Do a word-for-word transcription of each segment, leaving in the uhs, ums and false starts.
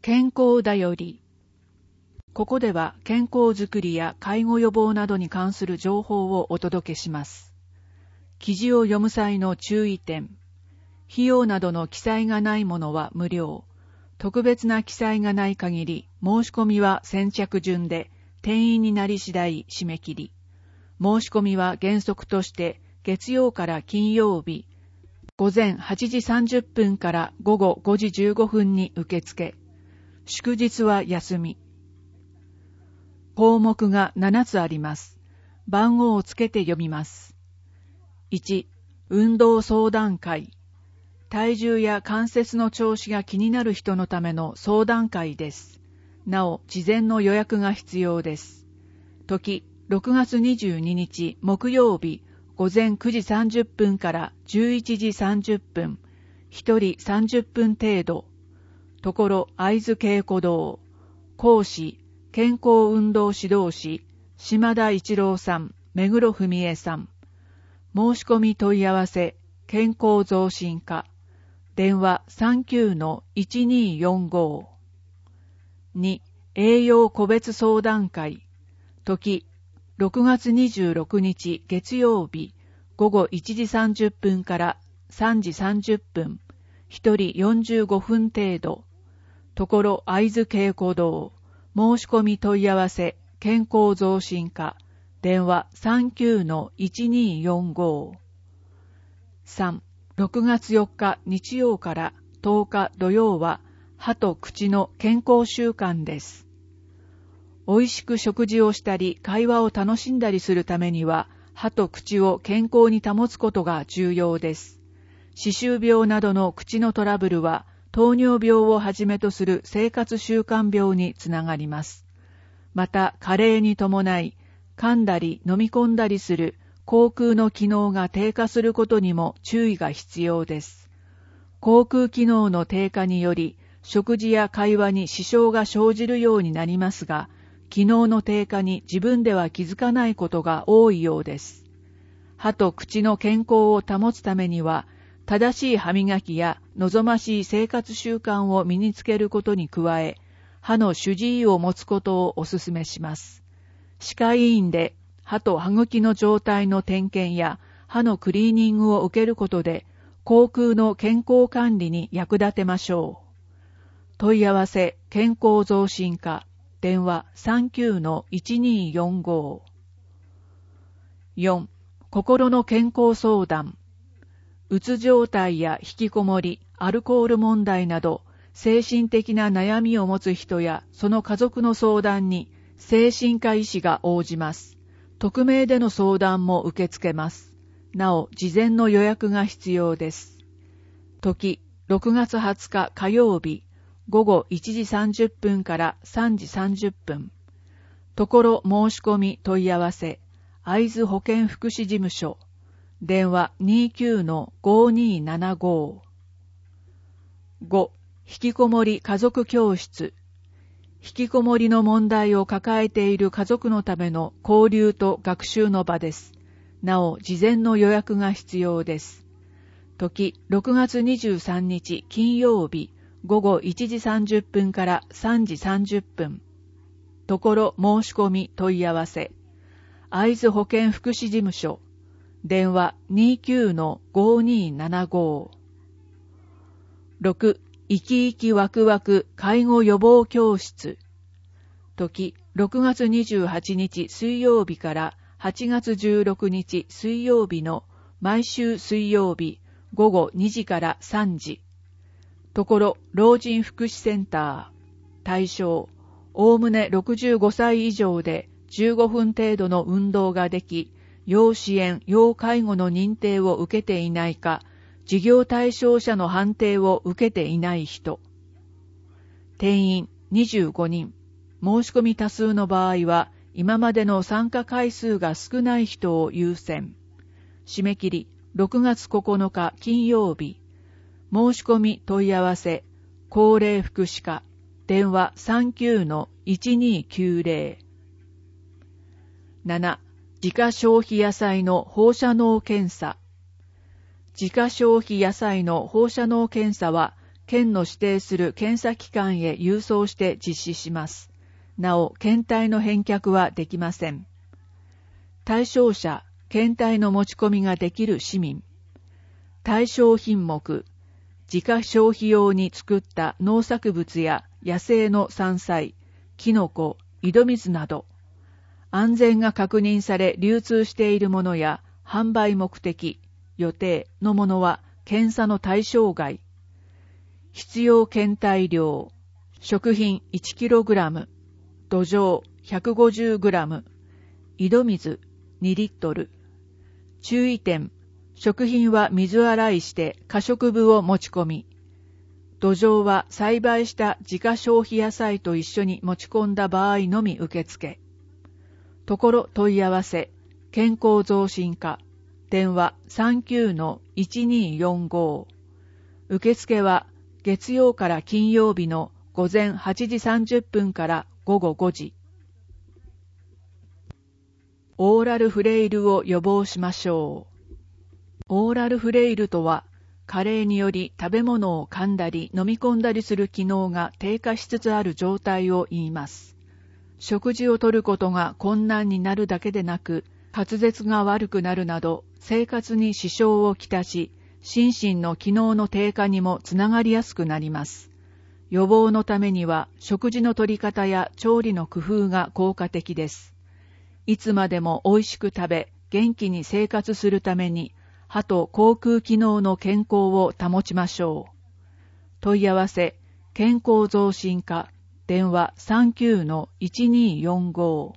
健康だより。ここでは健康づくりや介護予防などに関する情報をお届けします。記事を読む際の注意点。費用などの記載がないものは無料。特別な記載がない限り、申し込みは先着順で、定員になり次第締め切り。申し込みは原則として月曜から金曜日、午前はちじさんじゅっぷんから午後ごじじゅうごふんに受付。祝日は休み。項目がななつあります。番号をつけて読みます。いち、運動相談会。体重や関節の調子が気になる人のための相談会です。なお、事前の予約が必要です。時、ろくがつにじゅうににち木曜日、午前くじさんじゅっぷんからじゅういちじさんじゅっぷん、ひとりさんじゅっぷん程度。ところ、会津稽古堂。講師、健康運動指導士、島田一郎さん、目黒文江さん。申し込み問い合わせ、健康増進課。電話 さんきゅうのいちにーよんご。に、栄養個別相談会。時、ろくがつにじゅうろくにち月曜日、午後いちじさんじゅっぷんからさんじさんじゅっぷん、ひとりよんじゅうごふん程度。ところ、会津稽古堂。申し込み問い合わせ、健康増進課。電話 さんきゅうのいちにーよんご。さん、ろくがつよっか日曜からとおか土曜は、歯と口の健康週間です。美味しく食事をしたり、会話を楽しんだりするためには、歯と口を健康に保つことが重要です。歯周病などの口のトラブルは、糖尿病をはじめとする生活習慣病につながります。また、加齢に伴い、噛んだり飲み込んだりする口腔の機能が低下することにも注意が必要です。口腔機能の低下により、食事や会話に支障が生じるようになりますが、機能の低下に自分では気づかないことが多いようです。歯と口の健康を保つためには、正しい歯磨きや望ましい生活習慣を身につけることに加え、歯の主治医を持つことをお勧めします。歯科医院で歯と歯茎の状態の点検や歯のクリーニングを受けることで、口腔の健康管理に役立てましょう。問い合わせ、健康増進課。電話 さんきゅうのいちにーよんご。よん、心の健康相談。うつ状態や引きこもり、アルコール問題など、精神的な悩みを持つ人やその家族の相談に精神科医師が応じます。匿名での相談も受け付けます。なお、事前の予約が必要です。時、ろくがつはつか火曜日、午後いちじさんじゅっぷんからさんじさんじゅっぷん。ところ申し込み問い合わせ、会津保健福祉事務所。電話 にきゅうのごにーななご。ご、引きこもり家族教室。引きこもりの問題を抱えている家族のための交流と学習の場です。なお、事前の予約が必要です。時、ろくがつにじゅうさんにち金曜日、午後いちじさんじゅっぷんからさんじさんじゅっぷん。ところ申し込み問い合わせ。会津保健福祉事務所。電話 にきゅうのごにーななご。ろく、生き生きワクワク介護予防教室。時、ろくがつにじゅうはちにち水曜日からはちがつじゅうろくにち水曜日の毎週水曜日午後にじからさんじ。ところ、老人福祉センター。対象、おおむねろくじゅうごさい以上でじゅうごふん程度の運動ができ、要支援・要介護の認定を受けていないか、事業対象者の判定を受けていない人。定員にじゅうごにん。申し込み多数の場合は、今までの参加回数が少ない人を優先。締め切りろくがつここのか金曜日。申し込み問い合わせ、高齢福祉課。電話 さんきゅうのいちにーきゅうぜろ。なな、自家消費野菜の放射能検査。自家消費野菜の放射能検査は、 県の指定する検査機関へ郵送して実施します。なお、検体の返却はできません。対象者、検体の持ち込みができる市民。対象品目、自家消費用に作った農作物や野生の山菜、キノコ、井戸水など、安全が確認され流通しているものや販売目的、予定のものは検査の対象外。必要検体量、食品 いちキログラム、土壌 ひゃくごじゅうグラム、井戸水にリットル。注意点、食品は水洗いして可食部を持ち込み、土壌は栽培した自家消費野菜と一緒に持ち込んだ場合のみ受付。ところ問い合わせ、健康増進課、電話 さんきゅうのいちにーよんご。受付は月曜から金曜日の午前はちじさんじゅっぷんから午後ごじ。オーラルフレイルを予防しましょう。オーラルフレイルとは、加齢により食べ物を噛んだり飲み込んだりする機能が低下しつつある状態を言います。食事をとることが困難になるだけでなく、滑舌が悪くなるなど、生活に支障をきたし、心身の機能の低下にもつながりやすくなります。予防のためには、食事の取り方や調理の工夫が効果的です。いつまでも美味しく食べ、元気に生活するために、歯と口腔機能の健康を保ちましょう。問い合わせ、健康増進課、電話 さんきゅうのいちにーよんご。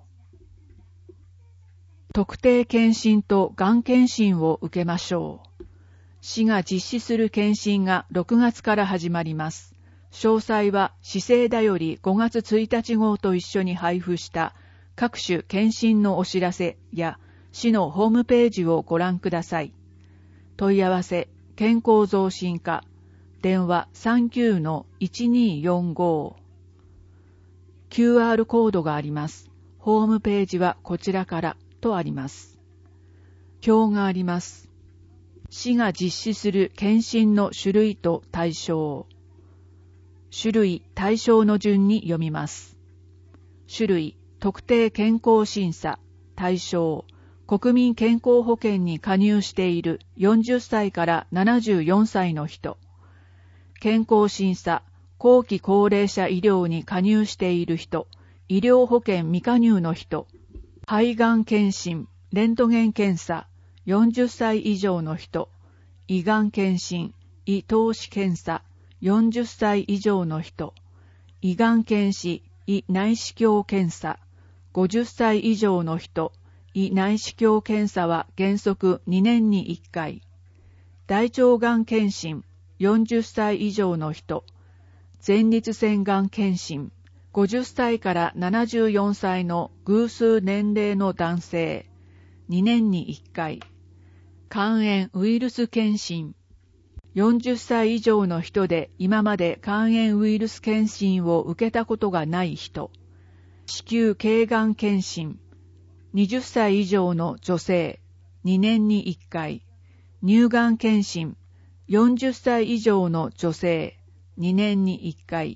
特定健診とがん検診を受けましょう。市が実施する検診がろくがつから始まります。詳細は市政だよりごがつついたち号と一緒に配布した各種検診のお知らせや市のホームページをご覧ください。問い合わせ、健康増進課、電話 さんきゅうのいちにーよんご。キューアール コードがあります。ホームページはこちらからとあります。表があります。市が実施する検診の種類と対象。種類、対象の順に読みます。種類、特定健康審査、対象。国民健康保険に加入しているよんじゅっさいからななじゅうよんさいの人。健康審査、後期高齢者医療に加入している人、医療保険未加入の人、肺がん検診、レントゲン検査、よんじゅっさい以上の人、胃がん検診、胃透視検査、よんじゅっさい以上の人、胃がん検視、胃内視鏡検査、ごじゅっさい以上の人、胃内視鏡検査は原則にねんにいっかい。大腸がん検診、よんじゅっさい以上の人。前立腺がん検診、ごじゅっさいからななじゅうよんさいの偶数年齢の男性。にねんにいっかい。肝炎ウイルス検診。よんじゅっさい以上の人で今まで肝炎ウイルス検診を受けたことがない人。子宮頸がん検診。はたち以上の女性、にねんにいっかい。乳がん検診、よんじゅっさい以上の女性、にねんにいっかい。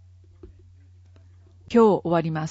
今日終わります。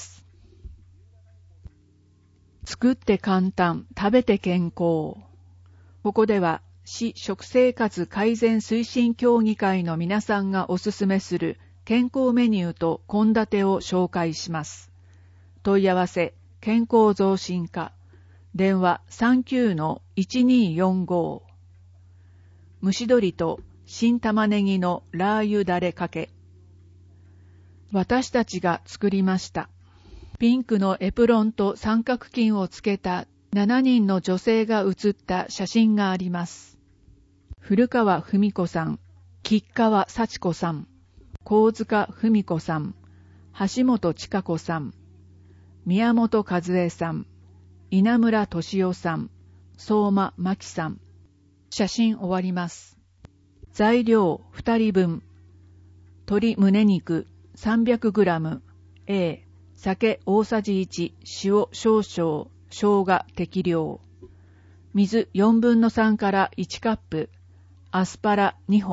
作って簡単、食べて健康。ここでは、市食生活改善推進協議会の皆さんがおすすめする健康メニューと献立を紹介します。問い合わせ、健康増進課、電話 さんきゅうのいちにーよんご。蒸し鶏と新玉ねぎのラー油だれかけ。私たちが作りました。ピンクのエプロンと三角巾をつけたしちにんの女性が写った写真があります。古川文子さん、吉川幸子さん、神塚文子さん、橋本千佳子さん、宮本和恵さん、稲村俊夫さん、相馬真紀さん。写真終わります。材料ふたりぶん。鶏胸肉 さんびゃくグラム、A、酒大さじいち、塩少々、生姜適量。水よんぶんのさんからいちカップ、アスパラにほん、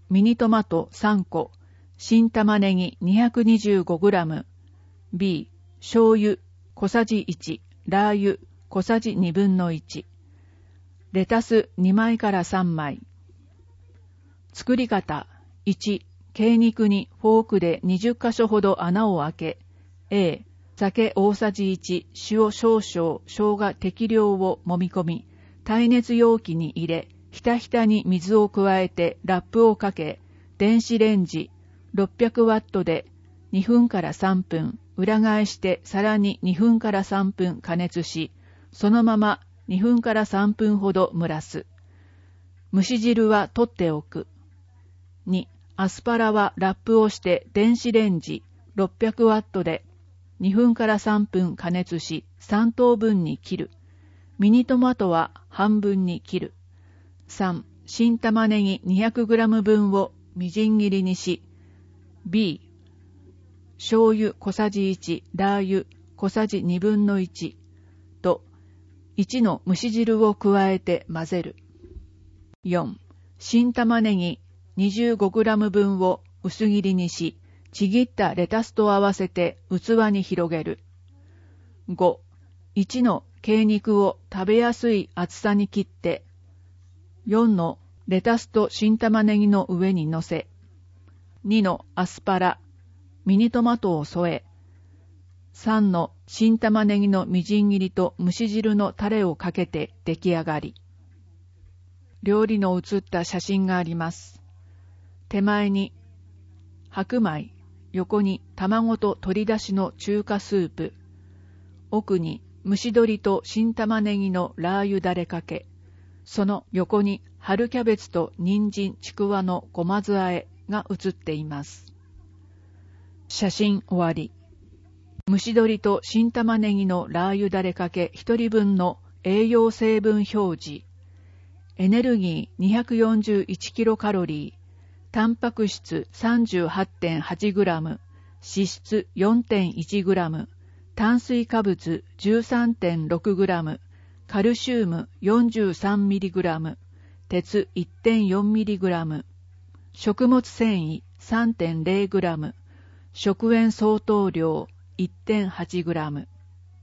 ミニトマトさんこ、新玉ねぎ にひゃくにじゅうごグラム、B、醤油小さじいち、ラー油小さじにぶんのいち、レタスにまいからさんまい。作り方。いち、鶏肉にフォークでにじゅっかしょほど穴を開け、A、酒大さじいち、塩少々、生姜適量を揉み込み、耐熱容器に入れ、ひたひたに水を加えてラップをかけ、電子レンジろっぴゃくワットでにふんからさんぷん、裏返してさらににふんからさんぷん加熱し、そのままにふんからさんぷんほど蒸らす。蒸し汁は取っておく。に、アスパラはラップをして電子レンジろっぴゃくワットでにふんからさんぷん加熱しさんとうぶんに切る。ミニトマトは半分に切る。さん、新玉ねぎ にひゃくグラム 分をみじん切りにし、B、醤油小さじいち、ラー油小さじにぶんのいちといちの蒸し汁を加えて混ぜる。よん、新玉ねぎ にじゅうごグラム 分を薄切りにし、ちぎったレタスと合わせて器に広げる。ご、いちの鶏肉を食べやすい厚さに切って、よんのレタスと新玉ねぎの上に乗せ、にのアスパラ、ミニトマトを添え、さんの新玉ねぎのみじん切りと蒸し汁のタレをかけて出来上がり。料理の写った写真があります。手前に白米、横に卵と鶏だしの中華スープ、奥に蒸し鶏と新玉ねぎのラー油だれかけ、その横に春キャベツと人参ちくわのごま酢和えが写っています。写真終わり。蒸し鶏と新玉ねぎのラー油だれかけひとりぶんの栄養成分表示。エネルギー にひゃくよんじゅういちキロカロリー、タンパク質 さんじゅうはちてんはちグラム、脂質 よんてんいちグラム、炭水化物 じゅうさんてんろくグラム、カルシウム よんじゅうさんミリグラム、鉄 いってんよんミリグラム、食物繊維 さんてんゼログラム、食塩相当量 いってんはちグラム。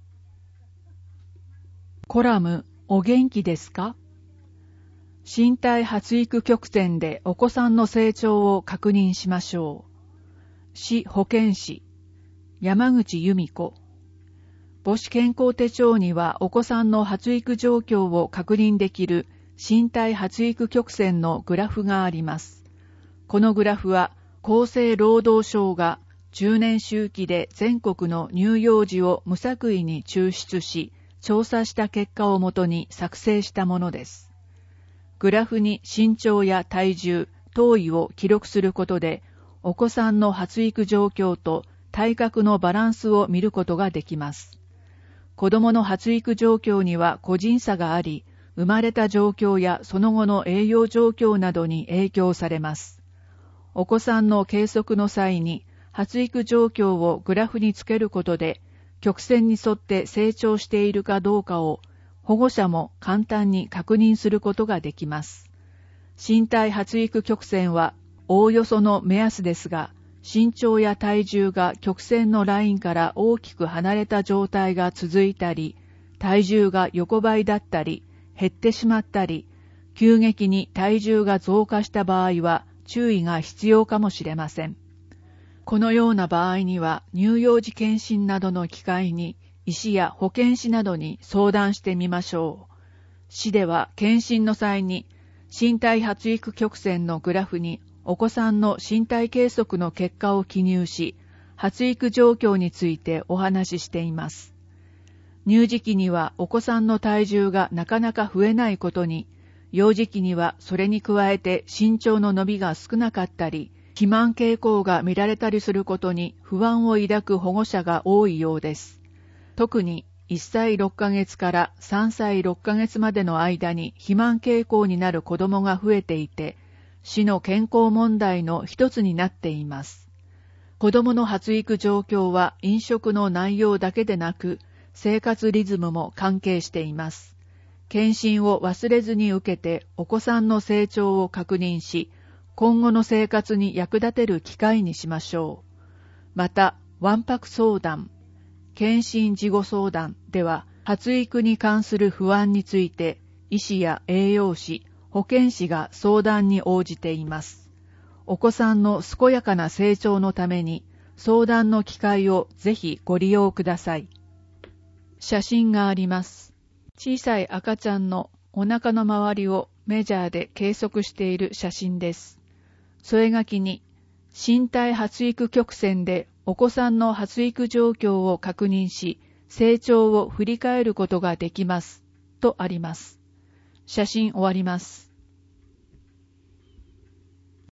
コラム、お元気ですか？身体発育曲線でお子さんの成長を確認しましょう。市保健師、山口由美子。母子健康手帳にはお子さんの発育状況を確認できる身体発育曲線のグラフがあります。このグラフは厚生労働省がじゅうねん周期で全国の乳幼児を無作為に抽出し、調査した結果をもとに作成したものです。グラフに身長や体重、頭位を記録することで、お子さんの発育状況と体格のバランスを見ることができます。子供の発育状況には個人差があり、生まれた状況やその後の栄養状況などに影響されます。お子さんの計測の際に、発育状況をグラフにつけることで、曲線に沿って成長しているかどうかを保護者も簡単に確認することができます。身体発育曲線はおおよその目安ですが、身長や体重が曲線のラインから大きく離れた状態が続いたり、体重が横ばいだったり、減ってしまったり、急激に体重が増加した場合は注意が必要かもしれません。このような場合には乳幼児検診などの機会に医師や保健師などに相談してみましょう。市では検診の際に身体発育曲線のグラフにお子さんの身体計測の結果を記入し、発育状況についてお話ししています。乳児期にはお子さんの体重がなかなか増えないことに、幼児期にはそれに加えて身長の伸びが少なかったり、肥満傾向が見られたりすることに不安を抱く保護者が多いようです。特にいっさいろっかげつからさんさいろっかげつまでの間に肥満傾向になる子どもが増えていて、市の健康問題の一つになっています。子どもの発育状況は飲食の内容だけでなく、生活リズムも関係しています。検診を忘れずに受けてお子さんの成長を確認し、 今後の生活に役立てる機会にしましょう。また、わんぱく相談、検診事後相談では、発育に関する不安について、医師や栄養士、保健師が相談に応じています。お子さんの健やかな成長のために、相談の機会をぜひご利用ください。写真があります。小さい赤ちゃんのお腹の周りをメジャーで計測している写真です。添え書きに、身体発育曲線でお子さんの発育状況を確認し、成長を振り返ることができます。とあります。写真終わります。